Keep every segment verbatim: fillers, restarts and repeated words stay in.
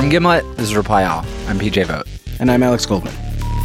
From Gimlet, this is Reply All. I'm P J Vogt. And I'm Alex Goldman.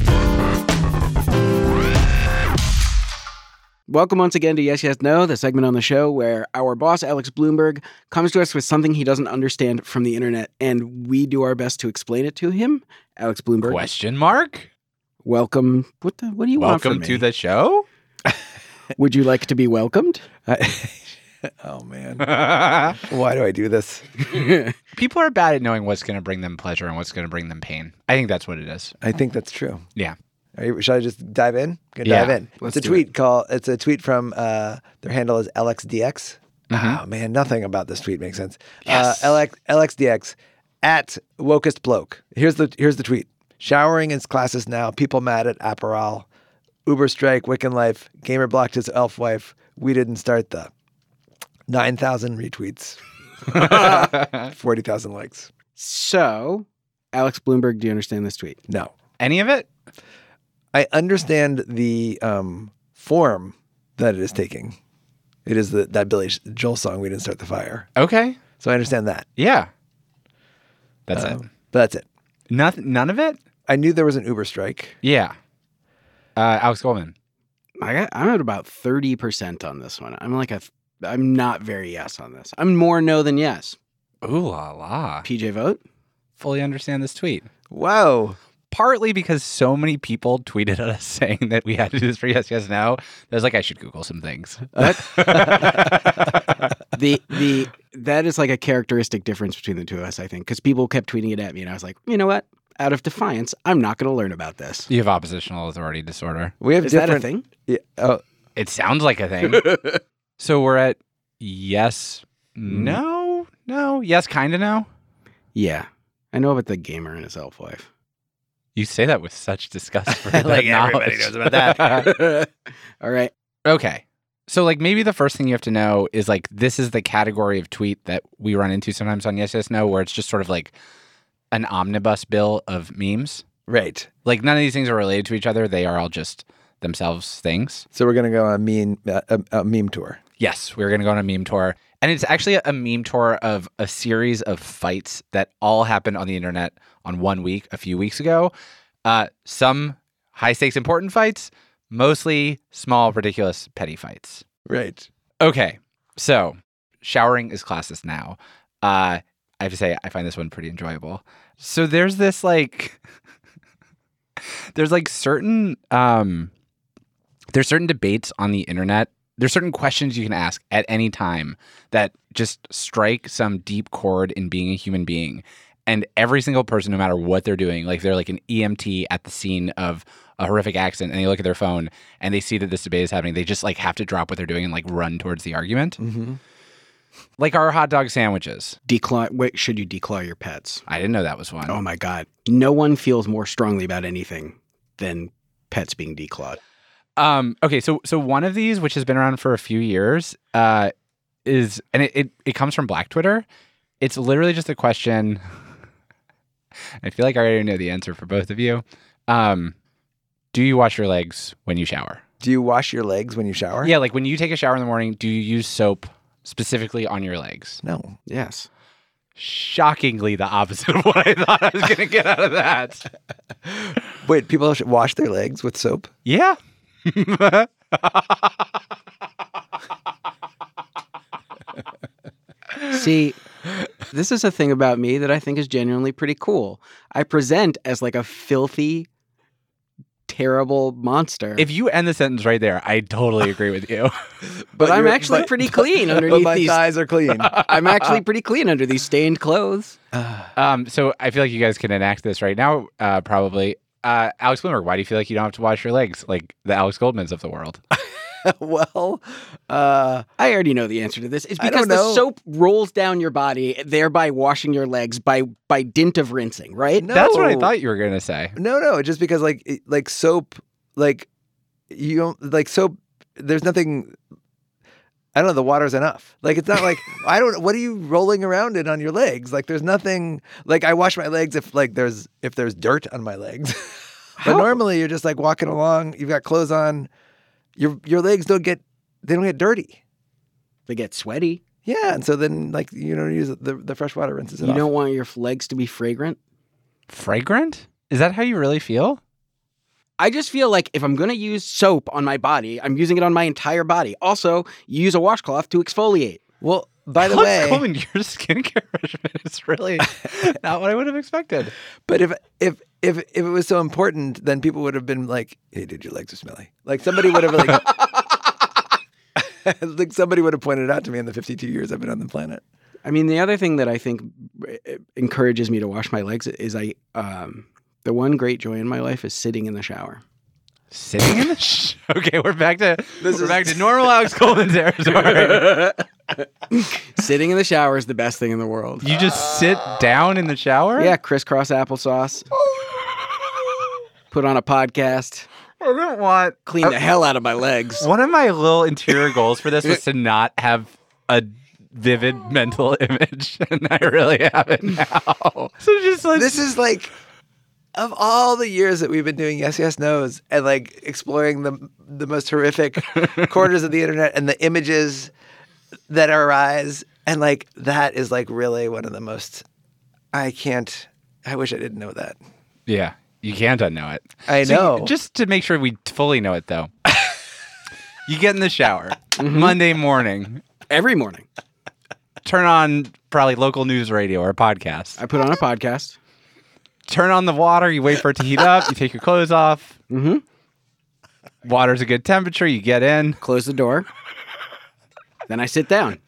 Welcome once again to Yes, Yes, No, the segment on the show where our boss, Alex Blumberg, comes to us with something he doesn't understand from the internet, and we do our best to explain it to him. Alex Blumberg. Question mark? Welcome. What the, What do you Welcome want from me? to the show? Would you like to be welcomed? I, oh, man. Why do I do this? People are bad at knowing what's going to bring them pleasure and what's going to bring them pain. I think that's what it is. I think that's true. Yeah. Are you, should I just dive in? Gonna Yeah, dive in. let's It's a do tweet called. It's a tweet from uh, their handle is L X D X. Mhm. Oh man, nothing about this tweet makes sense. Yes. Uh, L X, L X D X at wokest bloke. Here's the here's the tweet. Showering in classes now. People mad at Aperol. Uber strike. Wiccan life. Gamer blocked his elf wife. We didn't start the nine thousand retweets. forty thousand likes. So, Alex Blumberg, do you understand this tweet? No. Any of it? I understand the um, form that it is taking. It is the, that Billy Joel song, We Didn't Start the Fire. Okay. So I understand that. Yeah. That's Um, it. But that's it. Nothing, none of it? I knew there was an Uber strike. Yeah. Uh, Alex Goldman. I got, I'm at about thirty percent on this one. I'm like a, I'm not very yes on this. I'm more no than yes. Ooh la la. P J Vogt? Fully understand this tweet. Wow. Partly because so many people tweeted at us saying that we had to do this for Yes, Yes, No. I was like, I should Google some things. the the that is like a characteristic difference between the two of us, I think, because people kept tweeting it at me, and I was like, you know what? Out of defiance, I'm not going to learn about this. You have oppositional authority disorder. We have Is that different. a thing? Yeah, oh, It sounds like a thing. So we're at yes, no, no, yes, kind of no. Yeah, I know about the gamer and his elf wife. You say that with such disgust for Like that everybody knowledge. knows about that. All right. Okay. So like maybe the first thing you have to know is like this is the category of tweet that we run into sometimes on Yes, Yes, No, where it's just sort of like an omnibus bill of memes. Right. Like none of these things are related to each other. They are all just themselves things. So we're going to go on a meme, uh, a, a meme tour. Yes, we're going to go on a meme tour. And it's actually a, a meme tour of a series of fights that all happened on the internet on one week, a few weeks ago. Uh, some high stakes, important fights, mostly small, ridiculous, petty fights. Right. Okay, so showering is classist now. Uh, I have to say, I find this one pretty enjoyable. So there's this like, there's like certain, um, there's certain debates on the internet. There's certain questions you can ask at any time that just strike some deep chord in being a human being. And every single person, no matter what they're doing, like they're like an E M T at the scene of a horrific accident and they look at their phone and they see that this debate is happening. They just like have to drop what they're doing and like run towards the argument. Mm-hmm. Like our hot dog sandwiches. Declaw. Wait, should you declaw your pets? I didn't know that was one. Oh my God. No one feels more strongly about anything than pets being declawed. Um, okay, so so one of these, which has been around for a few years, uh, is, and it, it, it comes from Black Twitter. It's literally just a question. I feel like I already know the answer for both of you. Um, do you wash your legs when you shower? Do you wash your legs when you shower? Yeah, like when you take a shower in the morning, do you use soap specifically on your legs? No. Yes. Shockingly the opposite of what I thought I was going to get out of that. Wait, people should wash their legs with soap? Yeah. See, this is a thing about me that I think is genuinely pretty cool. I present as like a filthy, terrible monster. If you end the sentence right there, I totally agree with you. but I'm you're- actually but- pretty clean But underneath my these. thighs are clean. I'm actually pretty clean under these stained clothes. Um, so I feel like you guys can enact this right now, uh, probably. Uh, Alex Bloomberg, why do you feel like you don't have to wash your legs like the Alex Goldmans of the world? well, uh, I already know the answer to this. It's I because don't the know. soap rolls down your body, thereby washing your legs by by dint of rinsing, right? No. That's what I thought you were going to say. no, no, just because like it- like soap, like you don't like soap. There's nothing. I don't know. The water's enough. Like it's not like I don't. What are you rolling around in on your legs? Like there's nothing. Like I wash my legs if like there's if there's dirt on my legs. but How- normally you're just like walking along. You've got clothes on. Your your legs don't get they don't get dirty. They get sweaty. Yeah, and so then like you don't use it, the the fresh water rinses it You off. don't want your legs to be fragrant? Fragrant? Is that how you really feel? I just feel like if I'm going to use soap on my body, I'm using it on my entire body. Also, you use a washcloth to exfoliate. Well, by the Alex way, Coleman, your skincare regimen is really not what I would have expected. but if if if if it was so important, then people would have been like, "Hey, dude, your legs are smelly." Like somebody would have like, like somebody would have pointed it out to me in the fifty-two years I've been on the planet. I mean, the other thing that I think encourages me to wash my legs is I, um, the one great joy in my life is sitting in the shower. Sitting in the sh- okay, we're back to this we're is... back to normal Alex Coleman territory. Sitting in the shower is the best thing in the world. You just sit down in the shower? Yeah, crisscross applesauce. Put on a podcast. I don't want clean uh, the hell out of my legs. One of my little interior goals for this was to not have a vivid mental image, and I really have it now. So just like this is like. Of all the years that we've been doing Yes, Yes, No's and like exploring the the most horrific corners of the internet and the images that arise, and like that is like really one of the most. I can't. I wish I didn't know that. Yeah, you can't unknow it. I so know. You, just to make sure we fully know it, though, you get in the shower mm-hmm. Monday morning, every morning. Turn on probably local news radio or a podcast. I put on a podcast. Turn on the water, you wait for it to heat up, you take your clothes off. Mm-hmm. Water's a good temperature, you get in. Close the door. Then I sit down.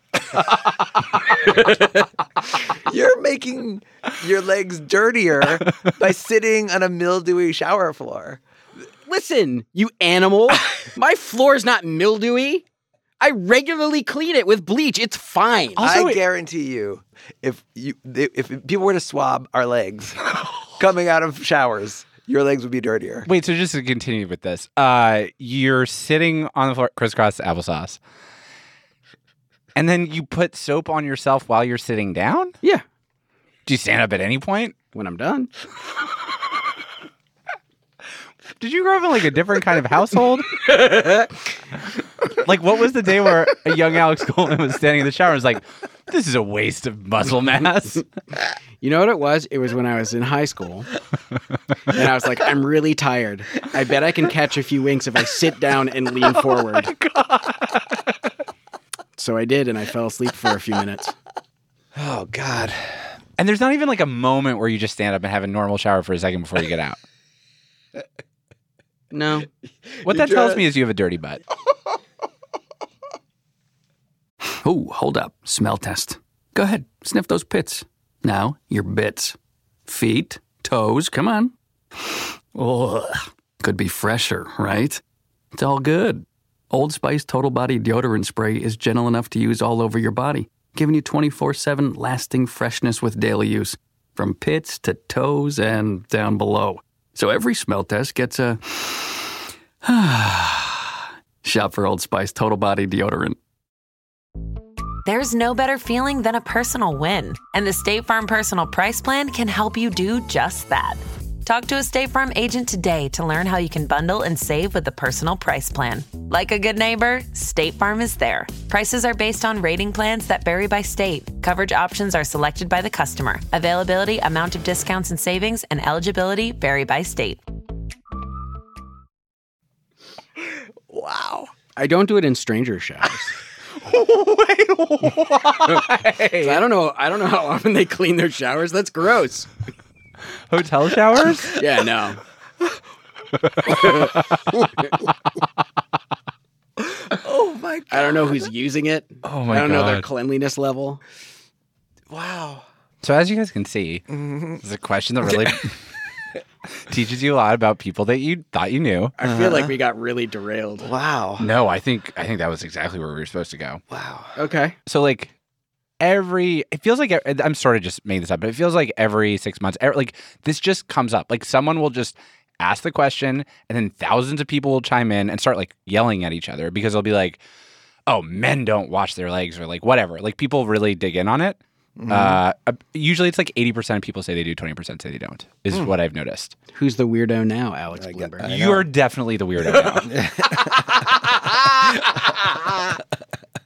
You're making your legs dirtier by sitting on a mildewy shower floor. Listen, you animal. My floor is not mildewy. I regularly clean it with bleach. It's fine. Also, I guarantee you, if you if people were to swab our legs coming out of showers, your legs would be dirtier. Wait, so just to continue with this, uh, you're sitting on the floor, crisscross applesauce, and then you put soap on yourself while you're sitting down? Yeah. Do you stand up at any point? When I'm done. Did you grow up in like a different kind of household? Like, what was the day where a young Alex Coleman was standing in the shower and was like, this is a waste of muscle mass? You know what it was? It was when I was in high school. And I was like, I'm really tired. I bet I can catch a few winks if I sit down and lean forward. Oh my God. So I did, and I fell asleep for a few minutes. Oh, God. And there's not even like a moment where you just stand up and have a normal shower for a second before you get out. No. What that tells me is you have a dirty butt. Oh, hold up. Smell test. Go ahead. Sniff those pits. Now, your bits. Feet, toes, come on. Ugh. Could be fresher, right? It's all good. Old Spice Total Body Deodorant Spray is gentle enough to use all over your body, giving you twenty-four seven lasting freshness with daily use, from pits to toes and down below. So every smell test gets a shop for Old Spice Total Body Deodorant. There's no better feeling than a personal win, and the State Farm Personal Price Plan can help you do just that. Talk to a State Farm agent today to learn how you can bundle and save with the Personal Price Plan. Like a good neighbor, State Farm is there. Prices are based on rating plans that vary by state. Coverage options are selected by the customer. Availability, amount of discounts and savings, and eligibility vary by state. Wow. I don't do it in stranger showers. Wait, why? I don't know. I don't know how often they clean their showers. That's gross. Hotel showers? Yeah, no. Oh my God. I don't know who's using it. Oh my God. I don't know their cleanliness level. Wow. So as you guys can see, Mm-hmm. this is a question that really teaches you a lot about people that you thought you knew. I feel like we got really derailed. Wow. No, I think I think that was exactly where we were supposed to go. Wow. Okay. So like every, it feels like, I'm sort of just making this up, but it feels like every six months, every, like this just comes up. Like someone will just ask the question and then thousands of people will chime in and start like yelling at each other because they'll be like, oh, men don't wash their legs or like whatever. Like people really dig in on it. Mm-hmm. Uh, usually it's like eighty percent of people say they do, twenty percent say they don't, is mm. what I've noticed. Who's the weirdo now, Alex I Bloomberg? get, You're definitely the weirdo now.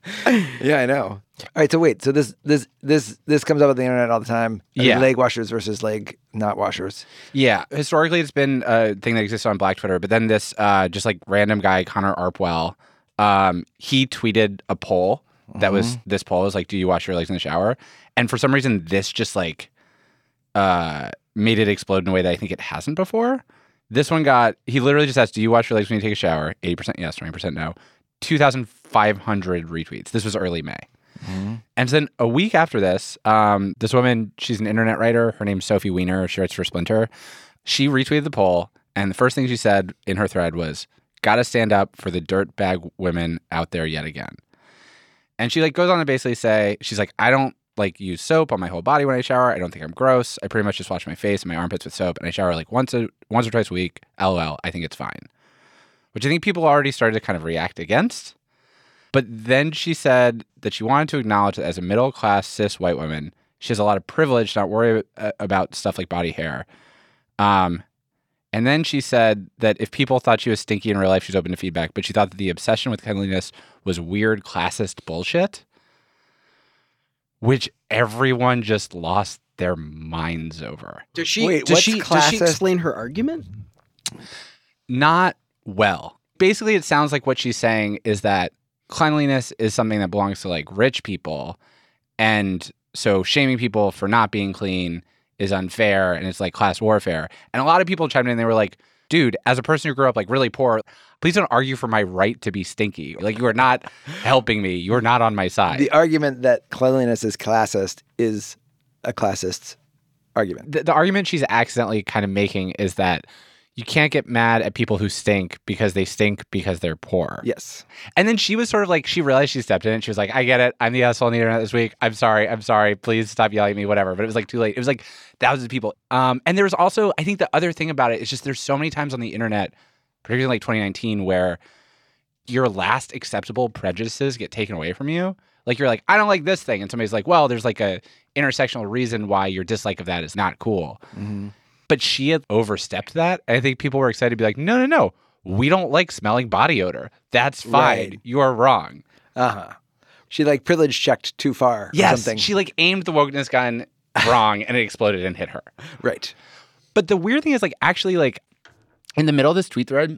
Yeah, I know. All right, so wait, so this this this this comes up on the internet all the time. I Yeah. mean, leg washers versus leg not washers. Yeah, historically it's been a thing that exists on Black Twitter, but then this uh, just like random guy, Connor Arpwell, um, he tweeted a poll that was this poll was like, "Do you wash your legs in the shower?" And for some reason, this just like uh, made it explode in a way that I think it hasn't before. This one got he literally just asked, "Do you wash your legs when you take a shower?" Eighty percent yes, twenty percent no. Two thousand five hundred retweets. This was early May. Mm-hmm. And then a week after this, um, this woman, she's an internet writer. Her name's Sophie Weiner. She writes for Splinter. She retweeted the poll, and the first thing she said in her thread was, "Gotta stand up for the dirtbag women out there yet again." And she like goes on to basically say, she's like, "I don't like use soap on my whole body when I shower. I don't think I'm gross. I pretty much just wash my face and my armpits with soap, and I shower like once a once or twice a week. LOL. I think it's fine." Which I think people already started to kind of react against. But then she said that she wanted to acknowledge that as a middle-class cis white woman, she has a lot of privilege to not worry about stuff like body hair. Um, and then she said that if people thought she was stinky in real life, she's open to feedback. But she thought that the obsession with cleanliness was weird classist bullshit, which everyone just lost their minds over. Does she? Wait, does what's she? Does she classist? explain her argument? Not well. Basically, it sounds like what she's saying is that cleanliness is something that belongs to like rich people. And so shaming people for not being clean is unfair and it's like class warfare. And a lot of people chimed in and they were like, dude, as a person who grew up like really poor, please don't argue for my right to be stinky. Like you are not helping me. You are not on my side. The argument that cleanliness is classist is a classist argument. the, the argument she's accidentally kind of making is that you can't get mad at people who stink because they stink because they're poor. Yes. And then she was sort of like, she realized she stepped in and she was like, I get it. I'm the asshole on the internet this week. I'm sorry. I'm sorry. Please stop yelling at me, whatever. But it was like too late. It was like thousands of people. Um, and there was also, I think the other thing about it is just there's so many times on the internet, particularly like twenty nineteen, where your last acceptable prejudices get taken away from you. Like you're like, I don't like this thing. And somebody's like, well, there's like a intersectional reason why your dislike of that is not cool. Mm-hmm. But she had overstepped that. And I think people were excited to be like, no, no, no. We don't like smelling body odor. That's fine. Right. You are wrong. Uh-huh. She like privilege checked too far or Yes. something. She like aimed the wokeness gun wrong and it exploded and hit her. Right. But the weird thing is like actually like in the middle of this tweet thread,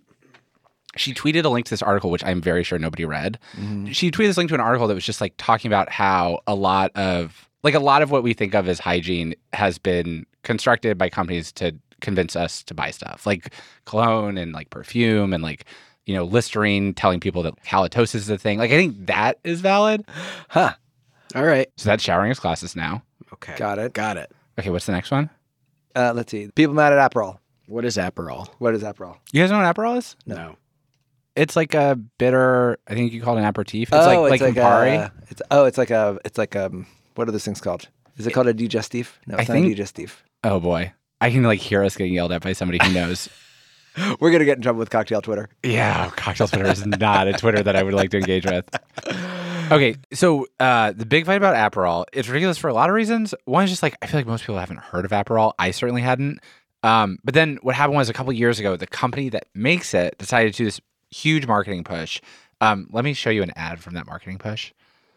she tweeted a link to this article, which I'm very sure nobody read. Mm-hmm. She tweeted this link to an article that was just like talking about how a lot of like a lot of what we think of as hygiene has been constructed by companies to convince us to buy stuff like cologne and like perfume and like, you know, Listerine telling people that halitosis is a thing. Like, I think that is valid. Huh. All right. So that's showering as classes now. Okay. Got it. Got it. Okay, what's the next one? Uh, let's see. People mad at Aperol. What is Aperol? What is Aperol? You guys know what Aperol is? No. It's like a bitter, I think you call it an aperitif. It's oh, like, it's like like Campari. a, it's oh, it's like a, it's like um, what are those things called? Is it called a digestif? No, it's I not think- a digestif. Oh boy. I can like hear us getting yelled at by somebody who knows. We're gonna get in trouble with cocktail Twitter. Yeah, cocktail Twitter is not a Twitter that I would like to engage with. Okay, so uh, the big fight about Aperol, it's ridiculous for a lot of reasons. One is just like, I feel like most people haven't heard of Aperol. I certainly hadn't. Um, but then what happened was a couple years ago, the company that makes it decided to do this huge marketing push. Um, let me show you an ad from that marketing push.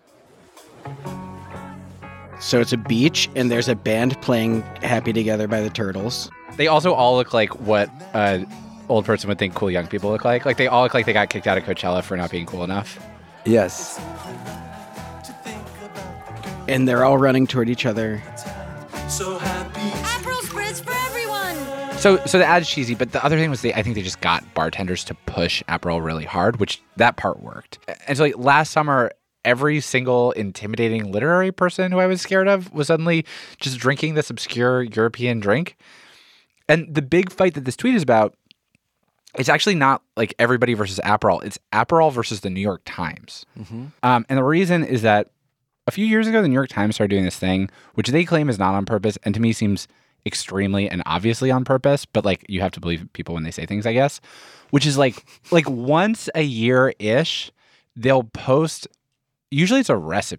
So it's a beach, and there's a band playing "Happy Together" by the Turtles. They also all look like what an old person would think cool young people look like. Like they all look like they got kicked out of Coachella for not being cool enough. Yes. And they're all running toward each other. Aperol Spritz for everyone. So, so the ad's cheesy, but the other thing was they, I think they just got bartenders to push Aperol really hard, which that part worked. And so, like last summer, every single intimidating literary person who I was scared of was suddenly just drinking this obscure European drink. And the big fight that this tweet is about, it's actually not like everybody versus Aperol. It's Aperol versus the New York Times. Mm-hmm. Um, and the reason is that a few years ago, the New York Times started doing this thing, which they claim is not on purpose, and to me seems extremely and obviously on purpose. But like, you have to believe people when they say things, I guess. Which is like, like once a year ish, they'll post. Usually, it's a recipe.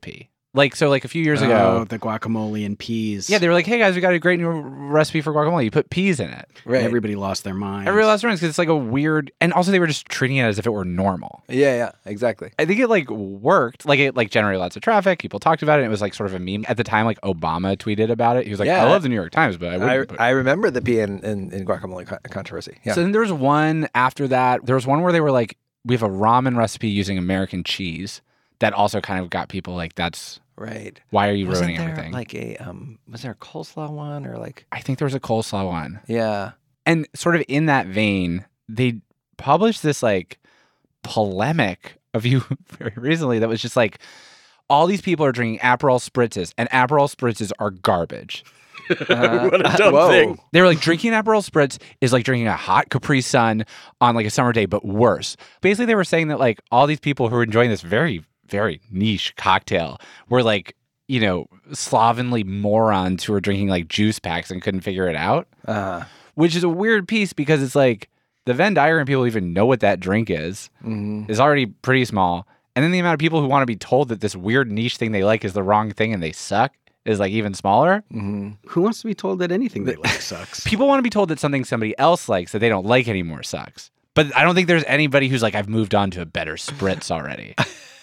Like, so like a few years Oh, ago, the guacamole and peas. yeah, they were like, hey guys, we got a great new recipe for guacamole. You put peas in it. Right. Everybody lost their minds. Everybody lost their minds because it's like a weird, and also they were just treating it as if it were normal. Yeah, yeah, exactly. I think it like worked. Like it like generated lots of traffic. People talked about it. And it was like sort of a meme. At the time, like Obama tweeted about it. He was like, Yeah. I love the New York Times, but I wouldn't I, put I remember the pea in, in, in guacamole co- controversy. Yeah. So then there was one after that. There was one where they were like, we have a ramen recipe using American cheese. That also kind of got people like, that's right. why are you Wasn't ruining there everything? like a um was there a coleslaw one or like I think there was a coleslaw one. yeah. And sort of in that vein, they published this like polemic of you very recently that was just like, all these people are drinking Aperol spritzes, and Aperol spritzes are garbage. Uh, What a dumb whoa. thing. They were like, drinking Aperol Spritz is like drinking a hot Capri Sun on like a summer day, but worse. Basically, they were saying that like all these people who are enjoying this very, very niche cocktail were like, you know, slovenly morons who were drinking like juice packs and couldn't figure it out, Uh, which is a weird piece because it's like the Venn diagram people even know what that drink is, mhm. is already pretty small. And then the amount of people who want to be told that this weird niche thing they like is the wrong thing and they suck is like even smaller. Mhm. Who wants to be told that anything they like sucks? People want to be told that something somebody else likes that they don't like anymore sucks. But I don't think there's anybody who's like, I've moved on to a better spritz already.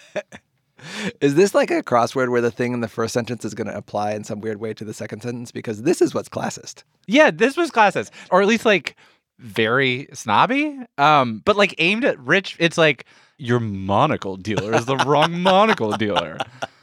Is this like a crossword where the thing in the first sentence is going to apply in some weird way to the second sentence? Because this is what's classist. Yeah, this was classist. Or at least like very snobby. Um, but like aimed at rich, it's like your monocle dealer is the wrong monocle dealer.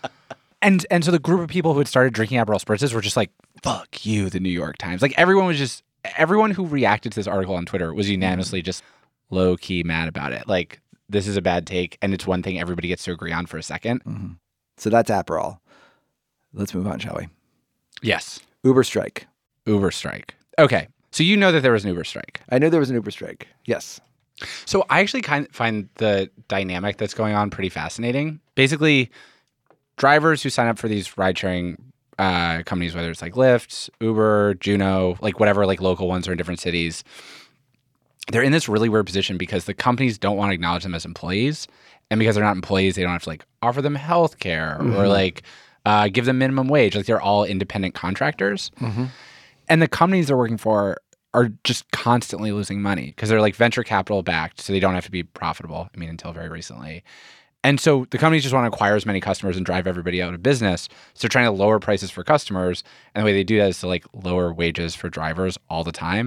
And and so the group of people who had started drinking Aperol spritzes were just like, fuck you, the New York Times. Like everyone was just, everyone who reacted to this article on Twitter was unanimously just low key mad about it. Like, this is a bad take, and it's one thing everybody gets to agree on for a second. Mm-hmm. So that's Aperol. Let's move on, shall we? Yes. Uber strike. Uber strike. Okay. So you know that there was an Uber strike. I knew there was an Uber strike. Yes. So I actually kind of find the dynamic that's going on pretty fascinating. Basically, drivers who sign up for these ride-sharing uh, companies, whether it's like Lyft, Uber, Juno, like whatever, like local ones or in different cities, they're in this really weird position because the companies don't want to acknowledge them as employees. And because they're not employees, they don't have to like offer them health care mm-hmm. or like uh, give them minimum wage. Like they're all independent contractors. Mm-hmm. And the companies they're working for are just constantly losing money because they're like venture capital backed. So they don't have to be profitable. I mean, until very recently. And so the companies just want to acquire as many customers and drive everybody out of business. So they're trying to lower prices for customers. And the way they do that is to like lower wages for drivers all the time.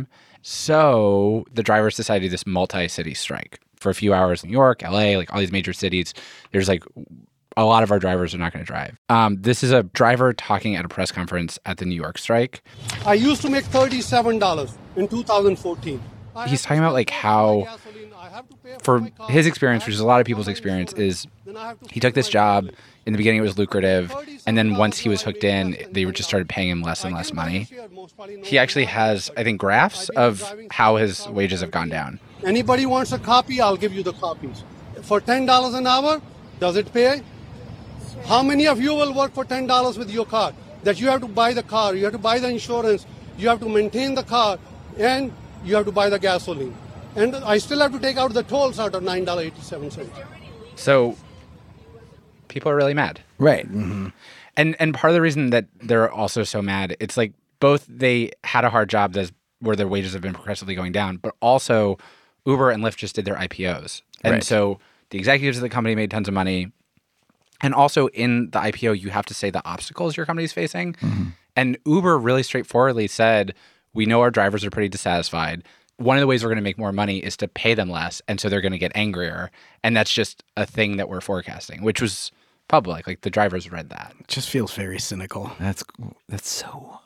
So the drivers decided to do this multi-city strike for a few hours in New York, L A, like all these major cities. There's like a lot of our drivers are not going to drive. Um, this is a driver talking at a press conference at the New York strike. I used to make thirty-seven dollars in two thousand fourteen. He's talking about like how for his experience, which is a lot of people's experience, is he took this job. In the beginning, it was lucrative. And then once he was hooked in, they just started paying him less and less money. He actually has, I think, graphs of how his wages have gone down. Anybody wants a copy, I'll give you the copies. For ten dollars an hour, does it pay? How many of you will work for ten dollars with your car? That you have to buy the car, you have to buy the insurance, you have to maintain the car, and you have to buy the gasoline. And I still have to take out the tolls out of nine dollars and eighty-seven cents. So people are really mad. Right. Mm-hmm. And and part of the reason that they're also so mad, it's like both they had a hard job that's where their wages have been progressively going down, but also Uber and Lyft just did their I P Os. And Right. so the executives of the company made tons of money. And also in the I P O, you have to say the obstacles your company's facing. Mm-hmm. And Uber really straightforwardly said, we know our drivers are pretty dissatisfied. One of the ways we're going to make more money is to pay them less. And so they're going to get angrier. And that's just a thing that we're forecasting, which was public. Like the drivers read that. It just feels very cynical. That's that's so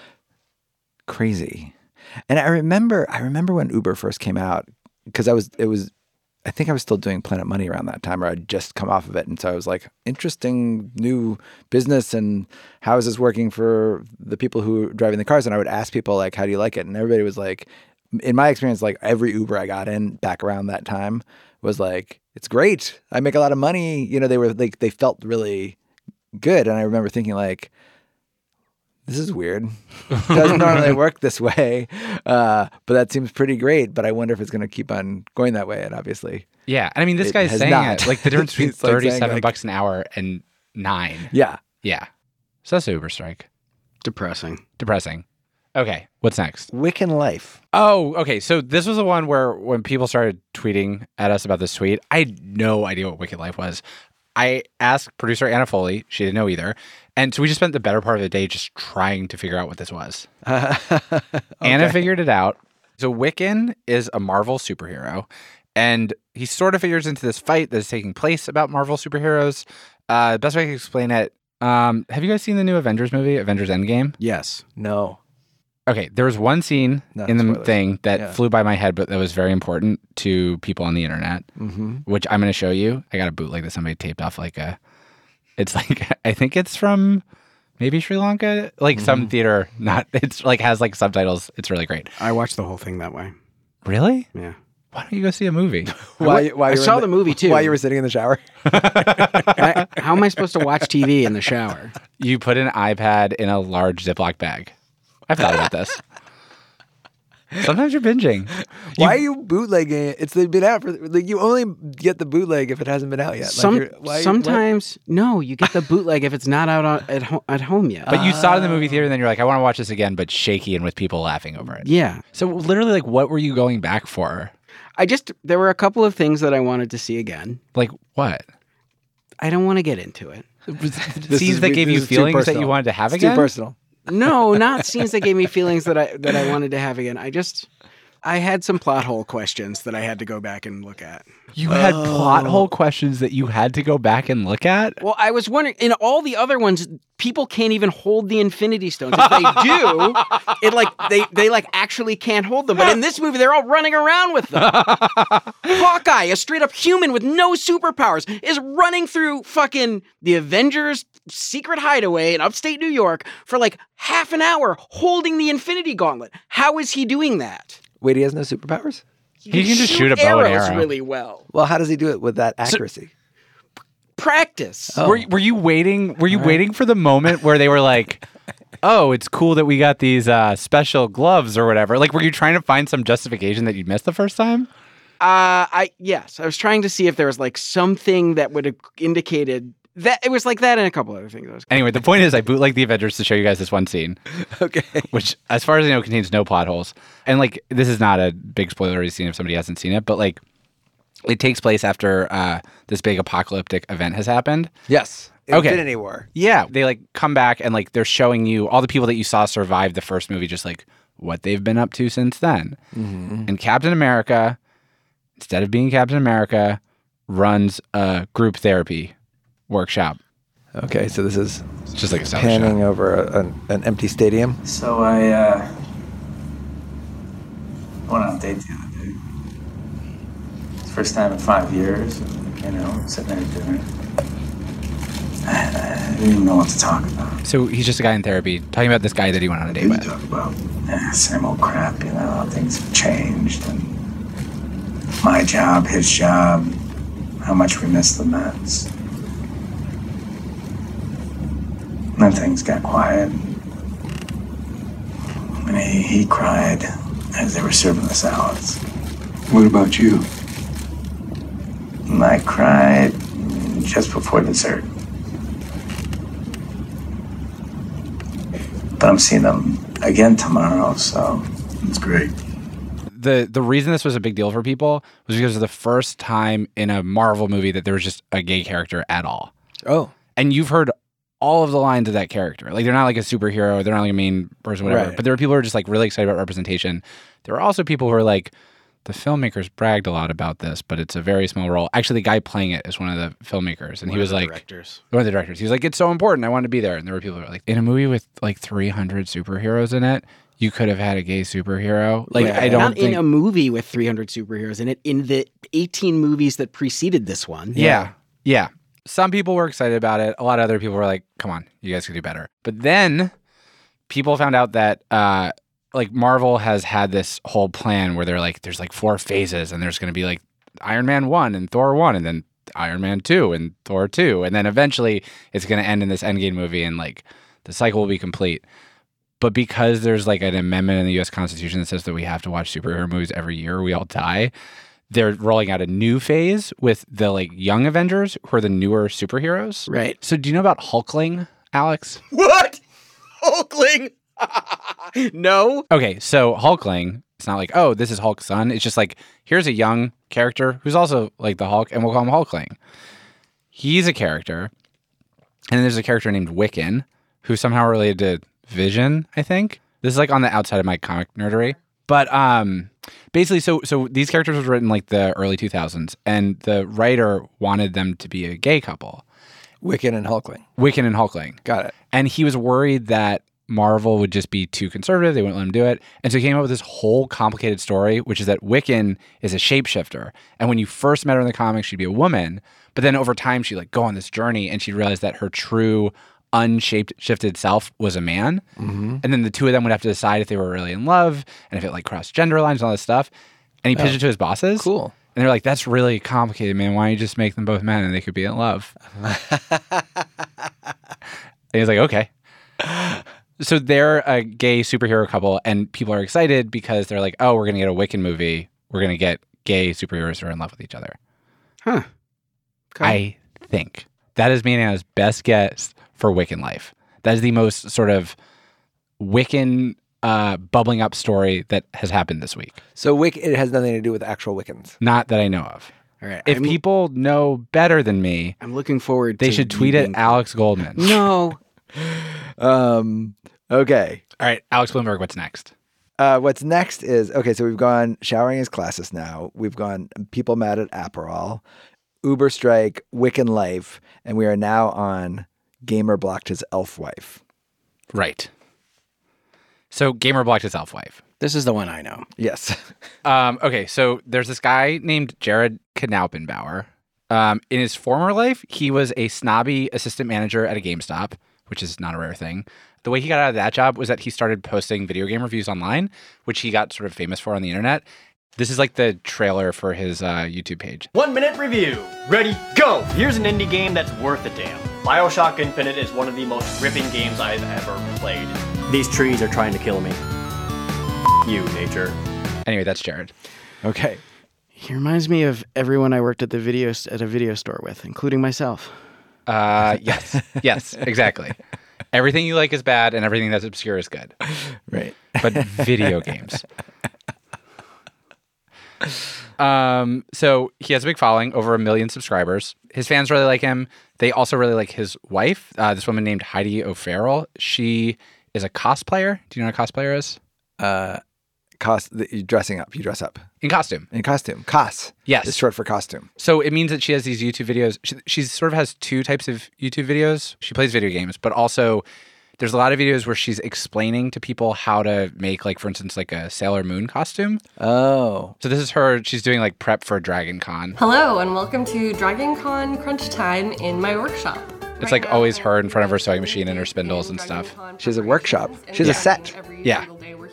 crazy. And I remember I remember when Uber first came out because I was it was I think I was still doing Planet Money around that time, or I'd just come off of it. And so I was like, interesting new business, and how is this working for the people who are driving the cars? And I would ask people, like, how do you like it? And everybody was like, in my experience, like every Uber I got in back around that time was like, it's great. I make a lot of money. You know, they were like, they felt really good. And I remember thinking like, this is weird. It doesn't normally work this way. Uh, but that seems pretty great. But I wonder if it's going to keep on going that way. And obviously, yeah. And I mean, this it guy's has saying not. it. Like the difference between He's like saying, thirty-seven like- bucks an hour and nine. yeah. Yeah. So that's Uber strike. Depressing. Depressing. Okay, what's next? Wiccan Life. Oh, okay. So this was the one where when people started tweeting at us about this tweet, I had no idea what Wicked Life was. I asked producer Anna Foley. She didn't know either. And so we just spent the better part of the day just trying to figure out what this was. Okay. Anna figured it out. So Wiccan is a Marvel superhero. And he sort of figures into this fight that is taking place about Marvel superheroes. Uh, the best way I can explain it, um, have you guys seen the new Avengers movie, Avengers Endgame? Yes. No. Okay, there was one scene No, in the spoilers. thing that Yeah. flew by my head, but that was very important to people on the internet, Mm-hmm. which I'm going to show you. I got a bootleg that somebody taped off like a, it's like, I think it's from maybe Sri Lanka, like Mm-hmm. some theater, not, it's like has like subtitles. It's really great. I watched the whole thing that way. Really? Yeah. Why don't you go see a movie? Why, why I you were saw in the movie, too. While you were sitting in the shower? I, how am I supposed to watch T V in the shower? You put an iPad in a large Ziploc bag. I've thought about this. Sometimes you're binging. Why are you bootlegging it? It's been out for like you only get the bootleg if it hasn't been out yet. Like, Some, you're- why- sometimes, no, you get the bootleg if it's not out on, at, ho- at home yet. But you saw it in the movie theater and then you're like, I want to watch this again, but shaky and with people laughing over it. yeah. So literally, like, what were you going back for? I just, there were a couple of things that I wanted to see again. Like, what? I don't want to get into it. This Scenes is- that gave this you is too feelings that personal. you wanted to have It's again? Too personal. No, not scenes that gave me feelings that I that I wanted to have again. I just, I had some plot hole questions that I had to go back and look at. You had plot hole questions that you had to go back and look at? Well, I was wondering, in all the other ones, people can't even hold the Infinity Stones. If they do, it like they they like actually can't hold them. But in this movie, they're all running around with them. Hawkeye, a straight up human with no superpowers, is running through fucking the Avengers' secret hideaway in upstate New York for like half an hour, holding the Infinity Gauntlet. How is he doing that? Wait, he has no superpowers? He can just shoot a bow and arrows arrow. really well. Well, how does he do it with that accuracy? Practice. Oh. Were, were you waiting? Were you waiting for the moment where they were like, "Oh, it's cool that we got these uh, special gloves or whatever"? Like, were you trying to find some justification that you missed the first time? Uh, I yes, I was trying to see if there was like something that would have indicated that it was like that and a couple other things. I was Anyway, the point is, I bootlegged the Avengers to show you guys this one scene, Okay. which, as far as I know, contains no plot holes. And like, this is not a big spoilery scene if somebody hasn't seen it, but like, it takes place after uh, this big apocalyptic event has happened. Yes. Okay. Infinity War. Yeah, they like come back and like they're showing you all the people that you saw survive the first movie, just like what they've been up to since then. Mm-hmm. And Captain America, instead of being Captain America, runs a group therapy workshop. Okay, so this is It's just like a sound panning over a, an, an empty stadium. So I uh, went on a date the other day. It's the first time in five years, you know, sitting there at dinner. I, I didn't even know what to talk about. So he's just a guy in therapy talking about this guy that he went on a date What with. do you talk about? Eh, same old crap, you know, things have changed. And my job, his job, how much we miss the Mets. And then things got quiet. And he, he cried as they were serving the salads. What about you? And I cried just before dessert. But I'm seeing them again tomorrow, so it's great. The the reason this was a big deal for people was because it was the first time in a Marvel movie that there was just a gay character at all. Oh. And you've heard all of the lines of that character. Like, they're not like a superhero, they're not like a main person, whatever. Right. But there were people who are just like really excited about representation. There were also people who are like, the filmmakers bragged a lot about this, but it's a very small role. Actually, the guy playing it is one of the filmmakers, and he was like, directors. one of the directors. He was like, it's so important. I want to be there. And there were people who were like, in a movie with like three hundred superheroes in it, you could have had a gay superhero. Like, I don't Not think. in a movie with three hundred superheroes in it. In the eighteen movies that preceded this one. Yeah. Yeah. Some people were excited about it. A lot of other people were like, come on, you guys could do better. But then people found out that uh, like Marvel has had this whole plan where they're like, there's like four phases and there's going to be like Iron Man one and Thor one and then Iron Man two and Thor two. And then eventually it's going to end in this Endgame movie and like the cycle will be complete. But because there's like an amendment in the U S Constitution that says that we have to watch superhero movies every year, we all die. They're rolling out a new phase with the like young Avengers who are the newer superheroes. Right. So do you know about Hulkling? Alex? What? Hulkling? No. Okay, so Hulkling, it's not like, oh, this is Hulk's son. It's just like, here's a young character who's also like the Hulk, and we'll call him Hulkling. He's a character. And then there's a character named Wiccan, who's somehow related to Vision, I think. This is like on the outside of my comic nerdery. But um, basically, so so these characters were written like the early two thousands, and the writer wanted them to be a gay couple. Wiccan and Hulkling. Wiccan and Hulkling. Got it. And he was worried that Marvel would just be too conservative. They wouldn't let him do it. And so he came up with this whole complicated story, which is that Wiccan is a shapeshifter. And when you first met her in the comics, she'd be a woman. But then over time, she'd like go on this journey and she'd realize that her true unshaped shifted self was a man. Mm-hmm. And then the two of them would have to decide if they were really in love and if it like crossed gender lines and all this stuff. And he pitched oh, it to his bosses. Cool. And they're like, that's really complicated, man. Why don't you just make them both men and they could be in love? And he's like, okay. So they're a gay superhero couple, and people are excited because they're like, oh, we're going to get a Wiccan movie. We're going to get gay superheroes who are in love with each other. Huh. Okay. I think. That is me and Anna's best guess for Wiccan life. That is the most sort of Wiccan uh, bubbling up story that has happened this week. So Wick, it has nothing to do with actual Wiccans? Not that I know of. All right. If I'm, people know better than me, I'm looking forward they to should tweet at Alex Goldman. No. um. Okay. All right, Alex Bloomberg, what's next? Uh, what's next is, okay, so we've gone showering is classes now. We've gone people mad at Aperol, Uber strike, Wiccan life, and we are now on Gamer blocked his elf wife. Right. So Gamer blocked his elf wife. This is the one I know. Yes. um, okay, so there's this guy named Jared Knaupenbauer. Um, in his former life, he was a snobby assistant manager at a GameStop, which is not a rare thing. The way he got out of that job was that he started posting video game reviews online, which he got sort of famous for on the internet. This is like the trailer for his uh, YouTube page. One minute review. Ready, go! Here's an indie game that's worth a damn. BioShock Infinite is one of the most gripping games I've ever played. These trees are trying to kill me. F- you, nature. Anyway, that's Jared. Okay. He reminds me of everyone I worked at the video at a video store with, including myself. Uh, yes. Yes, exactly. Everything you like is bad, and everything that's obscure is good. Right. But video games. Um, so he has a big following, over a million subscribers. His fans really like him. They also really like his wife, uh, this woman named Heidi O'Farrell. She is a cosplayer. Do you know what a cosplayer is? Uh, cost. You dressing up. You dress up in costume. In costume. Cos. Yes. It's short for costume. So it means that she has these YouTube videos. She, she sort of has two types of YouTube videos. She plays video games, but also there's a lot of videos where she's explaining to people how to make, like, for instance, like a Sailor Moon costume. Oh. So this is her. She's doing like prep for Dragon Con. Hello, and welcome to Dragon Con Crunch Time in my workshop. It's like always her in front of her sewing machine and her spindles and stuff. She has a workshop. She has yeah. a set. Yeah.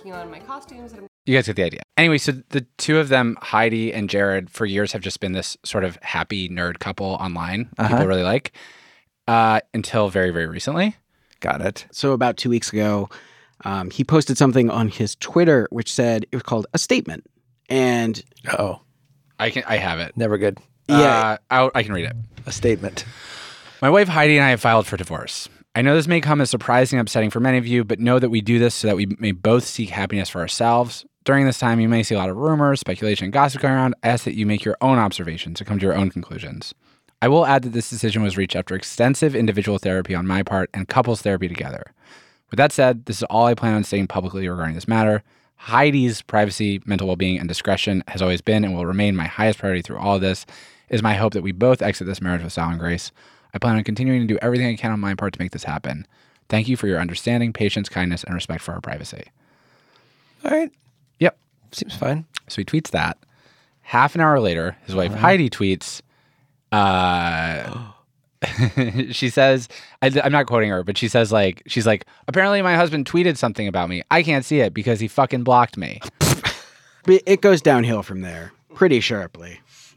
You guys get the idea. Anyway, so the two of them, Heidi and Jared, for years have just been this sort of happy nerd couple online. Uh-huh. People really like. Uh, until very, very recently. Got it. So about two weeks ago, um, he posted something on his Twitter which said it was called a statement. And oh, I can I have it. Never good. Yeah, uh, I can read it. A statement. My wife Heidi and I have filed for divorce. I know this may come as surprising and upsetting for many of you, but know that we do this so that we may both seek happiness for ourselves. During this time, you may see a lot of rumors, speculation, and gossip going around. I ask that you make your own observations and come to your own conclusions. I will add that this decision was reached after extensive individual therapy on my part and couples therapy together. With that said, this is all I plan on saying publicly regarding this matter. Heidi's privacy, mental well-being, and discretion has always been and will remain my highest priority through all of this. It is my hope that we both exit this marriage with style and grace. I plan on continuing to do everything I can on my part to make this happen. Thank you for your understanding, patience, kindness, and respect for our privacy. All right. Yep. Seems fine. So he tweets that. Half an hour later, his wife uh-huh. Heidi tweets, uh, she says, I, I'm not quoting her, but she says, like, she's like, apparently my husband tweeted something about me. I can't see it because he fucking blocked me. It goes downhill from there pretty sharply.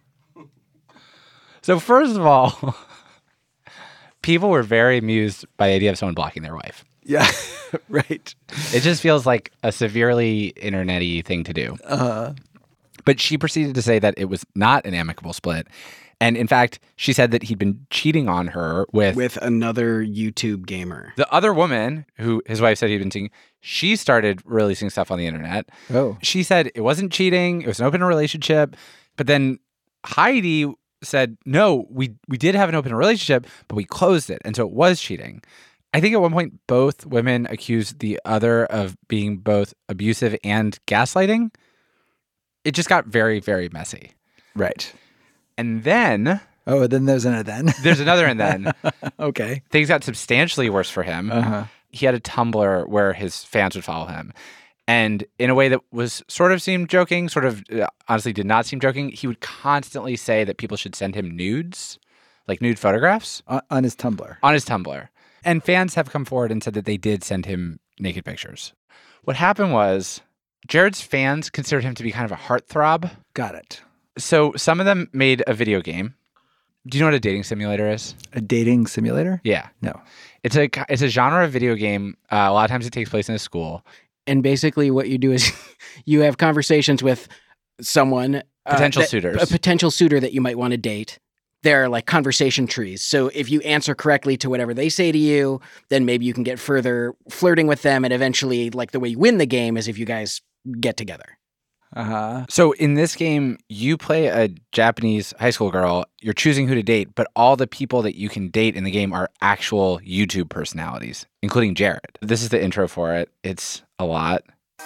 So first of all, people were very amused by the idea of someone blocking their wife. Yeah, right. It just feels like a severely internet-y thing to do. Uh-huh. But she proceeded to say that it was not an amicable split And in fact, she said that he'd been cheating on her with with another YouTube gamer. The other woman who his wife said he'd been seeing, she started releasing stuff on the internet. Oh. She said it wasn't cheating. It was an open relationship. But then Heidi said, no, we, we did have an open relationship, but we closed it. And so it was cheating. I think at one point, both women accused the other of being both abusive and gaslighting. It just got very, very messy. Right. And then... Oh, then there's another then. There's another and then. Okay. Things got substantially worse for him. Uh-huh. He had a Tumblr where his fans would follow him. And in a way that was sort of seemed joking, sort of uh, honestly did not seem joking, he would constantly say that people should send him nudes, like nude photographs. On, on his Tumblr. On his Tumblr. And fans have come forward and said that they did send him naked pictures. What happened was Jared's fans considered him to be kind of a heartthrob. Got it. So some of them made a video game. Do you know what a dating simulator is? A dating simulator? Yeah. No. It's a it's a genre of video game. Uh, a lot of times it takes place in a school. And basically what you do is you have conversations with someone. Potential uh, that, suitors. A potential suitor that you might want to date. They're like conversation trees. So if you answer correctly to whatever they say to you, then maybe you can get further flirting with them. And eventually, like the way you win the game is if you guys get together. Uh-huh. So in this game, you play a Japanese high school girl. You're choosing who to date, but all the people that you can date in the game are actual YouTube personalities, including Jared. This is the intro for it. It's a lot.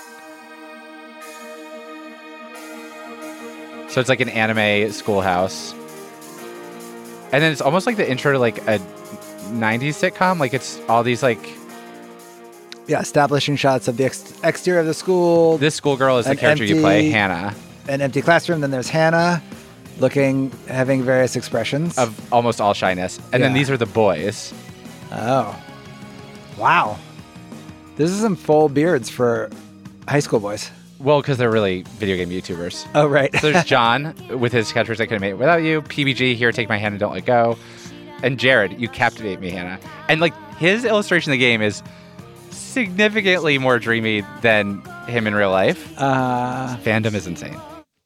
So it's like an anime schoolhouse. And then it's almost like the intro to like a nineties sitcom. Like it's all these like... Yeah, establishing shots of the ex- exterior of the school. This schoolgirl is the An character you empty- play, Hannah. An empty classroom. Then there's Hannah looking, having various expressions. Of almost all shyness. And then Yeah. these are the boys. Oh. Wow. This is some full beards for high school boys. Well, because they're really video game YouTubers. Oh, right. So there's John with his catchphrase, I couldn't make it without you. P B G, here, take my hand and don't let go. And Jared, you captivate me, Hannah. And like his illustration of the game is significantly more dreamy than him in real life. Uh, Fandom is insane.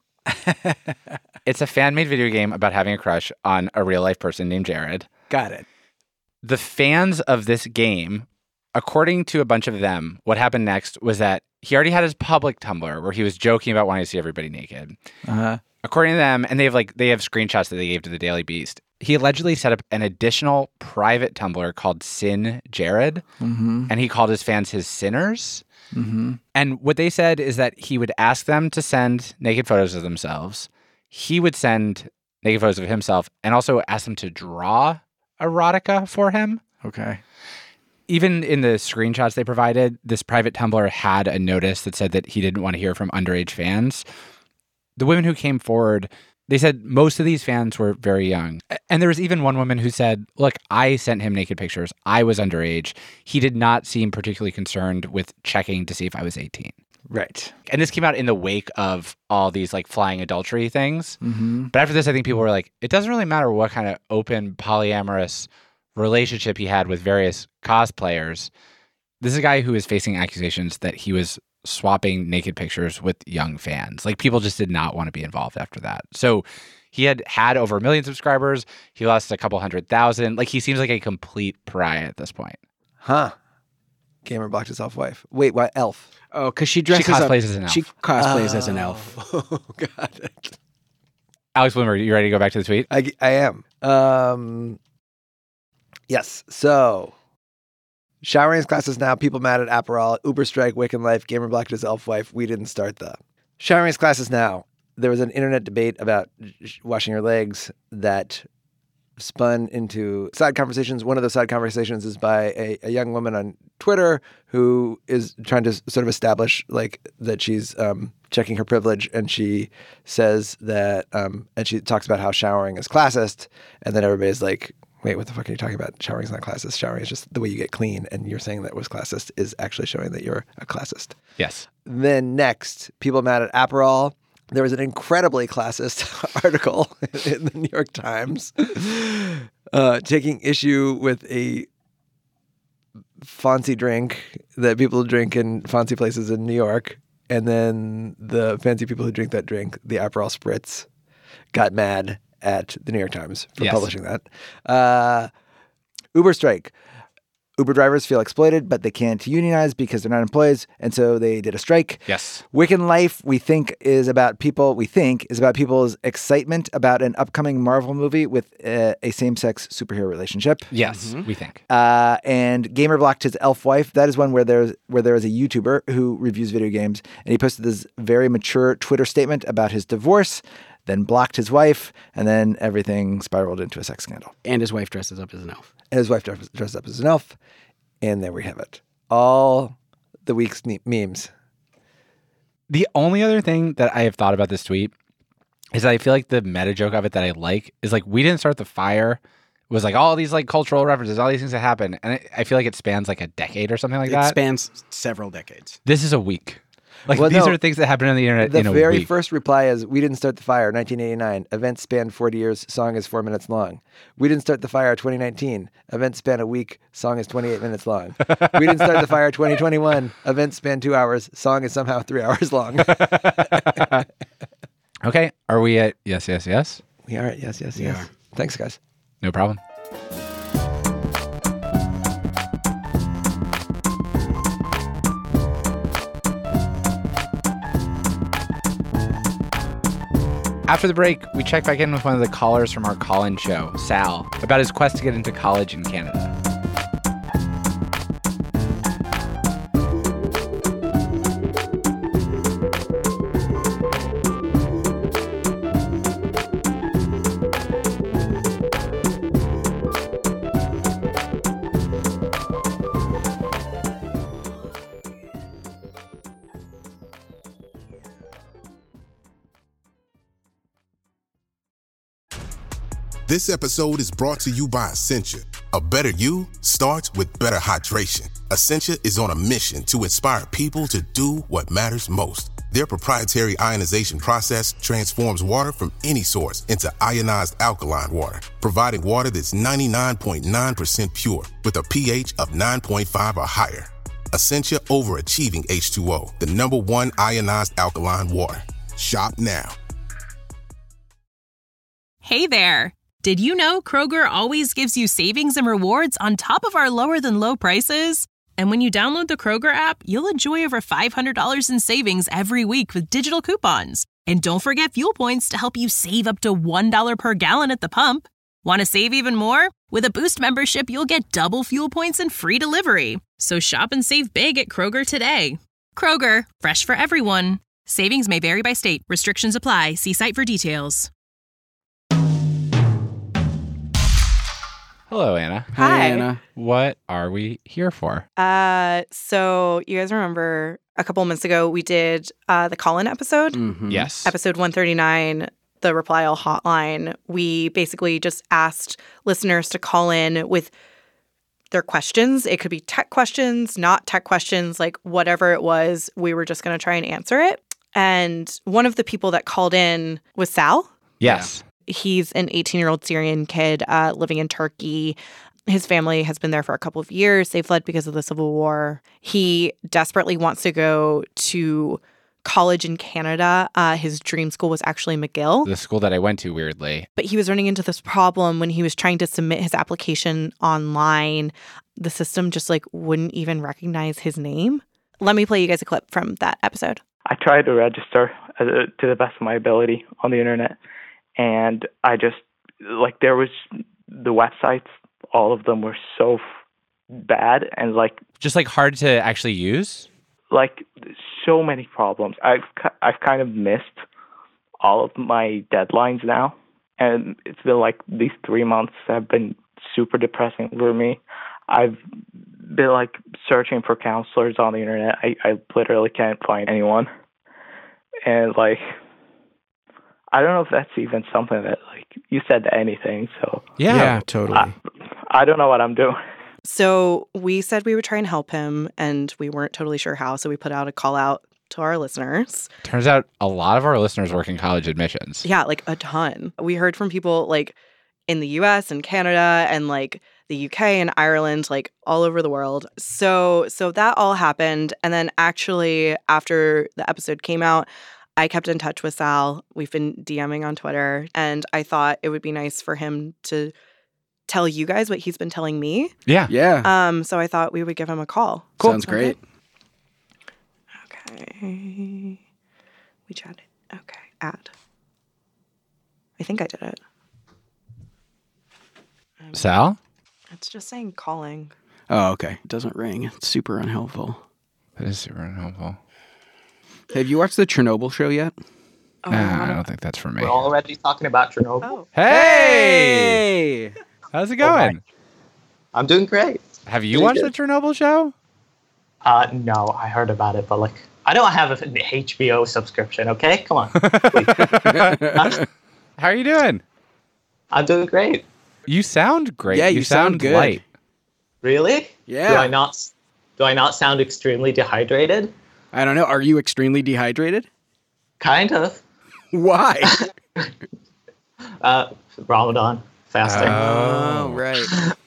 It's a fan-made video game about having a crush on a real-life person named Jared. Got it. The fans of this game, according to a bunch of them, what happened next was that he already had his public Tumblr where he was joking about wanting to see everybody naked. Uh-huh. According to them, and they have like they have screenshots that they gave to the Daily Beast. He allegedly set up an additional private Tumblr called Sin Jared, Mm-hmm. and he called his fans his sinners. Mm-hmm. And what they said is that he would ask them to send naked photos of themselves. He would send naked photos of himself and also ask them to draw erotica for him. Okay. Even in the screenshots they provided, this private Tumblr had a notice that said that he didn't want to hear from underage fans. The women who came forward, they said most of these fans were very young. And there was even one woman who said, look, I sent him naked pictures. I was underage. He did not seem particularly concerned with checking to see if I was eighteen. Right. And this came out in the wake of all these like flying adultery things. Mm-hmm. But after this, I think people were like, it doesn't really matter what kind of open polyamorous relationship he had with various cosplayers. This is a guy who is facing accusations that he was swapping naked pictures with young fans. Like people just did not want to be involved after that. So he had had over a million subscribers. He lost a couple hundred thousand. Like he seems like a complete pariah at this point. Huh. Gamer blocked his elf-wife. Wait, what? Elf? Oh, because she dresses She cosplays up. as an elf. She cosplays as an elf. Oh, got it. Alex Bloomer, you ready to go back to the tweet? I, I am. Um, yes. So, showering his classes now. People mad at Aperol. Uber strike. Wiccan life. Gamer blocked his elf wife. We didn't start the showering his classes now. There was an internet debate about sh- washing your legs that spun into side conversations. One of those side conversations is by a, a young woman on Twitter who is trying to sort of establish like that she's um, checking her privilege, and she says that um, and she talks about how showering is classist, and then everybody's like, wait, what the fuck are you talking about? Showering is not classist. Showering is just the way you get clean, and you're saying that was classist is actually showing that you're a classist. Yes. Then next, people mad at Aperol. There was an incredibly classist article in the New York Times uh, taking issue with a fancy drink that people drink in fancy places in New York. And then the fancy people who drink that drink, the Aperol Spritz, got mad at the New York Times for Yes. publishing that. Uh, Uber strike. Uber drivers feel exploited, but they can't unionize because they're not employees, and so they did a strike. Yes. Wiccan Life, we think, is about people, we think, is about people's excitement about an upcoming Marvel movie with uh, a same-sex superhero relationship. Yes, we think. Uh, and Gamer blocked his elf wife. That is one where there's where there is a YouTuber who reviews video games, and he posted this very mature Twitter statement about his divorce, then blocked his wife, and then everything spiraled into a sex scandal. And his wife dresses up as an elf. And his wife dress- dressed up as an elf, and there we have it. All the week's ne- memes. The only other thing that I have thought about this tweet is that I feel like the meta joke of it that I like is like, we didn't start the fire. It was like all these like cultural references, all these things that happen. And it, I feel like it spans like a decade or something like It that. spans several decades. This is a week. Like Well, these no, are things that happen on the internet The in a very week. first reply is, we didn't start the fire, nineteen eighty-nine. Event spanned forty years. Song is four minutes long. We didn't start the fire, twenty nineteen. Event span a week. Song is twenty-eight minutes long. We didn't start the fire, twenty twenty-one. Event span two hours. Song is somehow three hours long. Okay. Are we at yes, yes, yes? We are at yes, yes, We yes. are. Thanks, guys. No problem. After the break, we check back in with one of the callers from our call-in show, Sal, about his quest to get into college in Canada. This episode is brought to you by Essentia. A better you starts with better hydration. Essentia is on a mission to inspire people to do what matters most. Their proprietary ionization process transforms water from any source into ionized alkaline water, providing water that's ninety-nine point nine percent pure with a pH of nine point five or higher. Essentia Overachieving H two O, the number one ionized alkaline water. Shop now. Hey there. Did you know Kroger always gives you savings and rewards on top of our lower than low prices? And when you download the Kroger app, you'll enjoy over five hundred dollars in savings every week with digital coupons. And don't forget fuel points to help you save up to one dollar per gallon at the pump. Want to save even more? With a Boost membership, you'll get double fuel points and free delivery. So shop and save big at Kroger today. Kroger, fresh for everyone. Savings may vary by state. Restrictions apply. See site for details. Hello, Anna. Hi, Anna. What are we here for? Uh, so you guys remember a couple months ago we did uh, the call-in episode? Mm-hmm. Yes. Episode one thirty-nine, the Reply All hotline. We basically just asked listeners to call in with their questions. It could be tech questions, not tech questions, like whatever it was. We were just going to try and answer it. And one of the people that called in was Sal. Yes. He's an eighteen-year-old Syrian kid uh, living in Turkey. His family has been there for a couple of years. They fled because of the civil war. He desperately wants to go to college in Canada. Uh, his dream school was actually McGill. The school that I went to, weirdly. But he was running into this problem when he was trying to submit his application online. The system just like wouldn't even recognize his name. Let me play you guys a clip from that episode. I tried to register uh, to the best of my ability on the internet. And I just, like, there was the websites, all of them were so f- bad and, like... Just, like, hard to actually use? Like, so many problems. I've, I've kind of missed all of my deadlines now. And it's been, like, these three months have been super depressing for me. I've been, like, searching for counselors on the internet. I, I literally can't find anyone. And, like... I don't know if that's even something that, like, you said anything, so... Yeah, yeah totally. I, I don't know what I'm doing. So we said we would try and help him, and we weren't totally sure how, so we put out a call out to our listeners. Turns out a lot of our listeners work in college admissions. Yeah, like a ton. We heard from people, like, in the U S and Canada and, like, the U K and Ireland, like, all over the world. So, so that all happened, and then actually, after the episode came out, I kept in touch with Sal. We've been DMing on Twitter, and I thought it would be nice for him to tell you guys what he's been telling me. Yeah. Yeah. Um, so I thought we would give him a call. Cool. Sounds great. Okay. We chatted. Okay. Add. I think I did it. Sal? It's just saying calling. Oh, okay. It doesn't ring. It's super unhelpful. That is super unhelpful. Have you watched the Chernobyl show yet? Oh, nah, I don't think that's for me. We're already talking about Chernobyl. Oh. Hey! Hey! How's it going? Oh I'm doing great. Have you Doing watched good. the Chernobyl show? Uh, no, I heard about it, but like, I don't have an H B O subscription. Okay, come on. How are you doing? I'm doing great. You sound great. Yeah, you sound good. light. Really? Yeah. Do I not? Do I not sound extremely dehydrated? I don't know. Are you extremely dehydrated? Kind of. Why? uh, Ramadan fasting. Oh, right.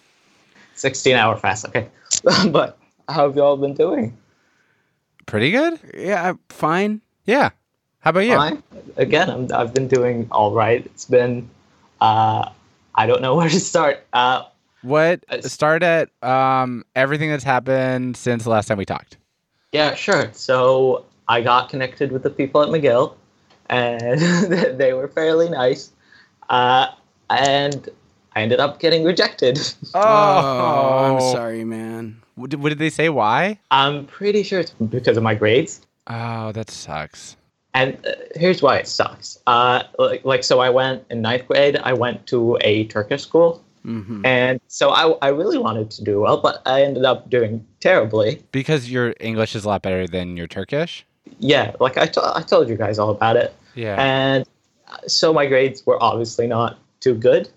sixteen hour fast. Okay. But how have y'all been doing? Pretty good? Yeah, fine. Yeah. How about you? Fine. Again, I'm, I've been doing all right. It's been, uh, I don't know where to start. Uh, What? Start at um, everything that's happened since the last time we talked. Yeah, sure. So I got connected with the people at McGill, and they were fairly nice. Uh, and I ended up getting rejected. Oh, I'm sorry, man. What did, what did they say? Why? I'm pretty sure it's because of my grades. Oh, that sucks. And uh, here's why it sucks. Uh, like, like, so I went in ninth grade, I went to a Turkish school. Mm-hmm. And so I, I really wanted to do well, but I ended up doing terribly. Because your English is a lot better than your Turkish? Yeah, like I, to- I told you guys all about it. Yeah. And so my grades were obviously not too good.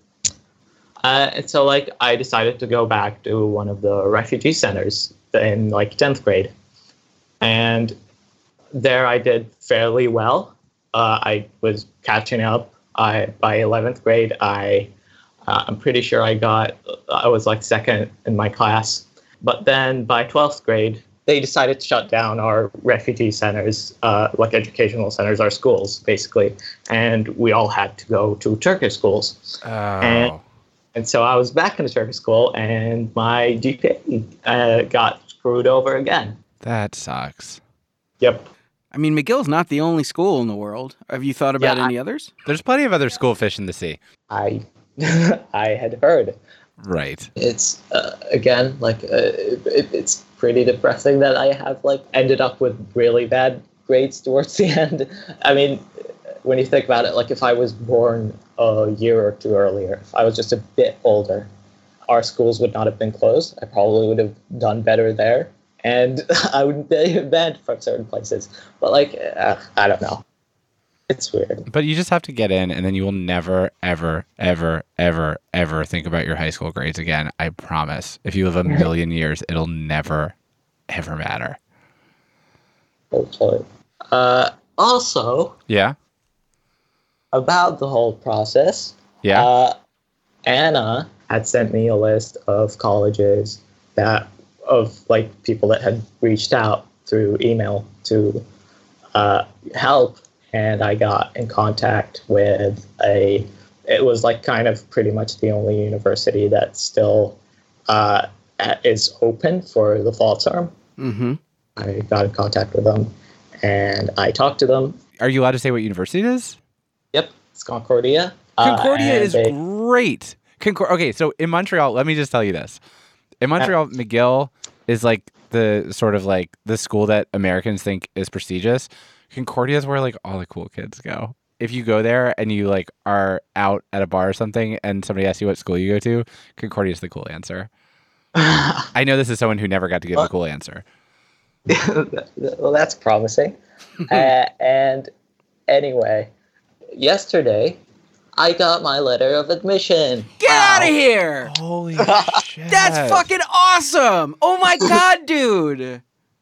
Uh, and so like I decided to go back to one of the refugee centers in like tenth grade. And there I did fairly well. Uh, I was catching up. I by eleventh grade, I uh, I'm pretty sure I got I was like second in my class. But then by twelfth grade, they decided to shut down our refugee centers, uh, like educational centers, our schools basically, and we all had to go to Turkish schools. Oh. And and so I was back in the Turkish school, and my G P A uh, got screwed over again. That sucks. Yep. I mean, McGill's not the only school in the world. Have you thought about Yeah, any I- others? There's plenty of other school fish in the sea. I I had heard. Right. It's uh, again like uh, it, it's pretty depressing that I have like ended up with really bad grades towards the end. I mean, when you think about it, like if I was born a year or two earlier, if I was just a bit older, our schools would not have been closed. I probably would have done better there, and I would be banned from certain places. But like, uh, I don't know. It's weird. But you just have to get in, and then you will never, ever, ever, ever, ever think about your high school grades again. I promise. If you live a million years, it'll never, ever matter. Hopefully. Uh, also, Yeah? about the whole process, Yeah? uh, Anna had sent me a list of colleges that of like people that had reached out through email to uh, help, and I got in contact with a. It was like kind of pretty much the only university that still uh, is open for the fall term. Mm-hmm. I got in contact with them, and I talked to them. Are you allowed to say what university it is? Yep, it's Concordia. Uh, Concordia and is they- great. Concor- okay, so in Montreal, let me just tell you this. In Montreal, McGill is like the sort of like the school that Americans think is prestigious. Concordia is where like all the cool kids go. If you go there and you like are out at a bar or something and somebody asks you what school you go to, Concordia is the cool answer. I know this is someone who never got to give a cool answer. Well, that's promising. uh, and anyway, yesterday, I got my letter of admission. Get out of here! Holy shit. That's fucking awesome! Oh my god, dude!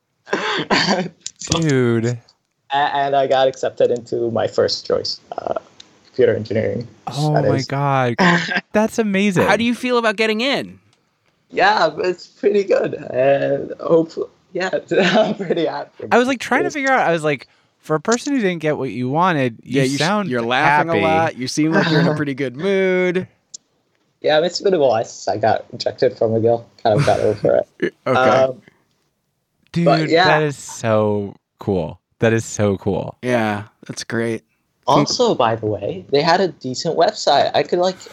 Dude. A- And I got accepted into my first choice, uh, computer engineering. Oh That my is- god. That's amazing. How do you feel about getting in? Yeah, it's pretty good. And hopefully, yeah, I'm pretty happy. I was like trying to figure out, I was like, for a person who didn't get what you wanted, you, yeah, you sound you're laughing happy. a lot. You seem like you're in a pretty good mood. Yeah, it's been a while since I got rejected from McGill. Kind of got over it. Okay. Um, Dude, but yeah. that is so cool. That is so cool. Yeah, that's great. Also, by the way, they had a decent website. I could like,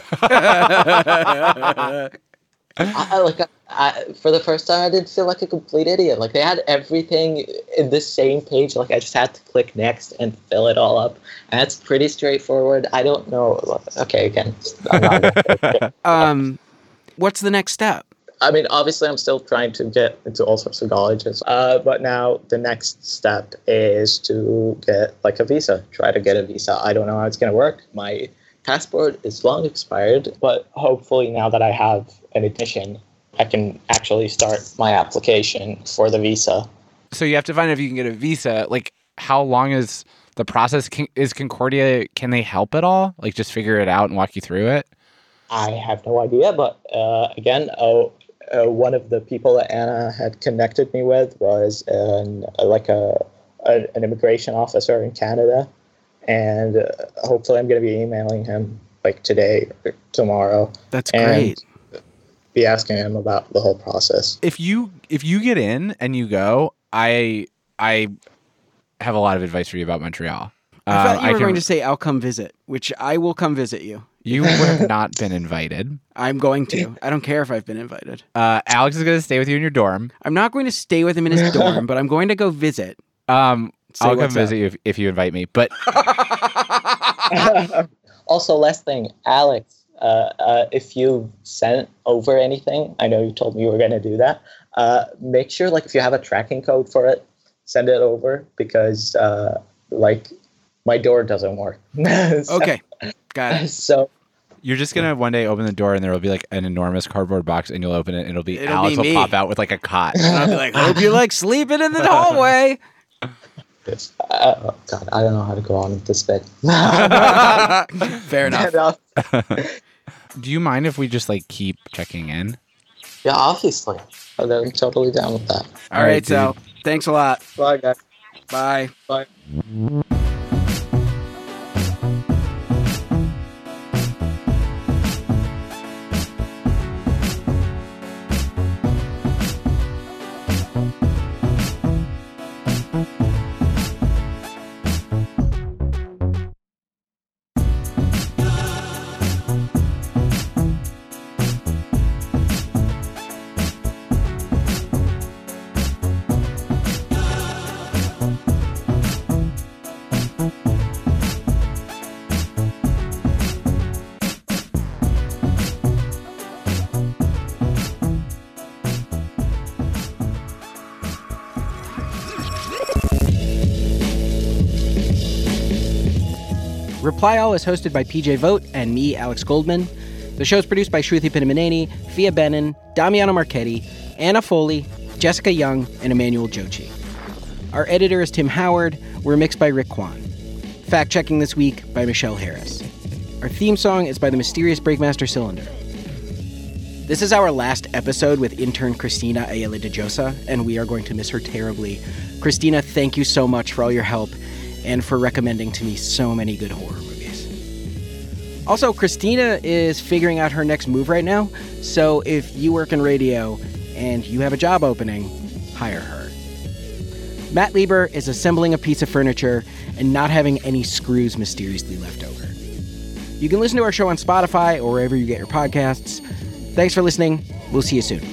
I, I, like I, for the first time, I didn't feel like a complete idiot. Like they had everything in the same page. Like I just had to click next and fill it all up, and it's pretty straightforward. I don't know. Okay, again, I'm not um, what's the next step? I mean, obviously, I'm still trying to get into all sorts of colleges. Uh, but now the next step is to get like a visa, try to get a visa. I don't know how it's going to work. My passport is long expired, but hopefully now that I have an admission, I can actually start my application for the visa. So you have to find out if you can get a visa. Like, how long is the process? Can, is Concordia, can they help at all? Like, just figure it out and walk you through it? I have no idea, but uh, again, oh, Uh, one of the people that Anna had connected me with was an, uh, like a, a an immigration officer in Canada, and uh, hopefully I'm going to be emailing him like today or tomorrow. That's and great. Be asking him about the whole process. If you if you get in and you go, I I have a lot of advice for you about Montreal. I thought you Uh, were can- going to say I'll come visit, which I will come visit you. You would have not been invited. I'm going to. I don't care if I've been invited. Uh, Alex is going to stay with you in your dorm. I'm not going to stay with him in his dorm, but I'm going to go visit. Um, Say I'll come what's visit up. you if, if you invite me. But Also, last thing, Alex, uh, uh, if you sent over anything, I know you told me you were going to do that. Uh, make sure, like, if you have a tracking code for it, send it over because, uh, like, my door doesn't work. So- Okay, got it. So you're just going to one day open the door and there will be like an enormous cardboard box and you'll open it and it'll be It'll Alex be will me. pop out with like a cot. And I'll be like, hope you like sleeping in the hallway. Uh, oh God, I don't know how to go on with this bit. Fair enough. Do you mind if we just like keep checking in? Yeah, obviously. I'm totally down with that. All right, so thanks a lot. Bye, guys. Bye. Bye. Reply All is hosted by P J Vogt and me, Alex Goldman. The show is produced by Shruti Pinamaneni, Fia Benin, Damiano Marchetti, Anna Foley, Jessica Young, and Emmanuel Jochi. Our editor is Tim Howard. We're mixed by Rick Kwan. Fact-checking this week by Michelle Harris. Our theme song is by the mysterious Breakmaster Cylinder. This is our last episode with intern Christina Ayala de Josa, and we are going to miss her terribly. Christina, thank you so much for all your help and for recommending to me so many good horror movies. Also, Christina is figuring out her next move right now, so if you work in radio and you have a job opening, hire her. Matt Lieber is assembling a piece of furniture and not having any screws mysteriously left over. You can listen to our show on Spotify or wherever you get your podcasts. Thanks for listening. We'll see you soon.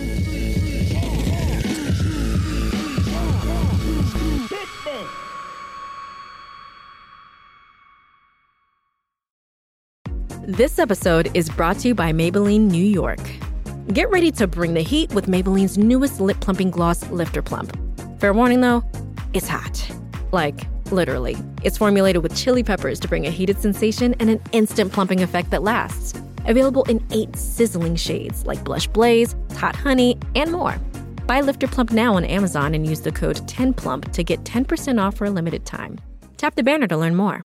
This episode is brought to you by Maybelline New York. Get ready to bring the heat with Maybelline's newest lip plumping gloss, Lifter Plump. Fair warning though, it's hot. Like, literally. It's formulated with chili peppers to bring a heated sensation and an instant plumping effect that lasts. Available in eight sizzling shades like Blush Blaze, Hot Honey, and more. Buy Lifter Plump now on Amazon and use the code ten plump to get ten percent off for a limited time. Tap the banner to learn more.